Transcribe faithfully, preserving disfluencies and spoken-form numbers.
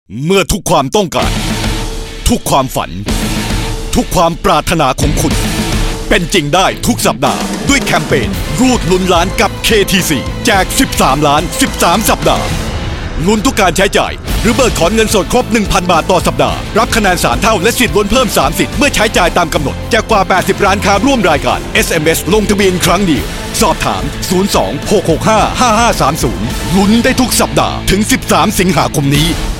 เมื่อทุกความต้องการทุกความฝันทุกความปรารถนาของคุณเป็นจริงได้ทุกสัปดาห์ด้วยแคมเปญรูดลุ้นล้านกับ เค ที ซี แจกสิบสามล้านสิบสามสัปดาห์ลุ้นทุกการใช้จ่ายหรือเบิกถอนเงินสดครบ หนึ่งพัน บาทต่อสัปดาห์รับคะแนนสามเท่าและสิทธิ์ลุ้นเพิ่มสามสิทธิ์เมื่อใช้จ่ายตามกำหนดจากกว่าแปดสิบร้านค้าร่วมรายการ เอส เอ็ม เอส ลงทะเบียนครั้งเดียวสอบถามศูนย์ สอง หก หก ห้า ห้า ห้า สาม ศูนย์ลุ้นได้ทุกสัปดาห์ถึงสิบสามสิงหาคมนี้